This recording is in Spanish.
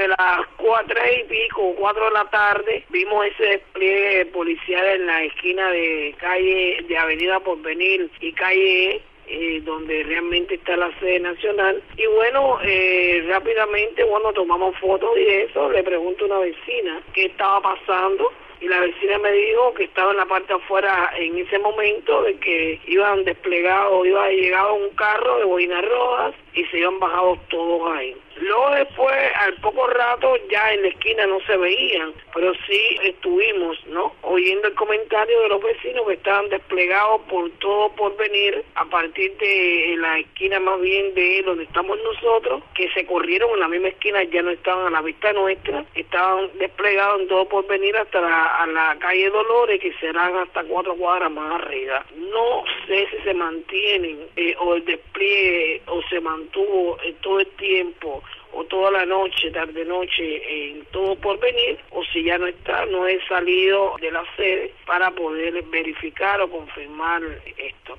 sobre las 3:00 y pico, 4 de la tarde, vimos ese despliegue policial en la esquina de Avenida Porvenir y calle donde realmente está la sede nacional. Y bueno, rápidamente, tomamos fotos y eso. Le pregunto a una vecina qué estaba pasando, y la vecina me dijo que estaba en la parte afuera en ese momento, de que iba llegado un carro de boinas rojas y se iban bajados todos ahí. Luego después, al poco rato, ya en la esquina no se veían, pero sí estuvimos, oyendo el comentario de los vecinos que estaban desplegados por todo Porvenir, a partir de la esquina más bien de donde estamos nosotros, que se corrieron en la misma esquina, ya no estaban a la vista nuestra, estaban desplegados en todo Porvenir hasta la calle Dolores, que serán hasta 4 cuadras más arriba. No sé si se mantienen o el despliegue o se mantuvo todo el tiempo o toda la noche, tarde-noche, en todo Porvenir, o si ya no está. No he salido de la sede para poder verificar o confirmar esto.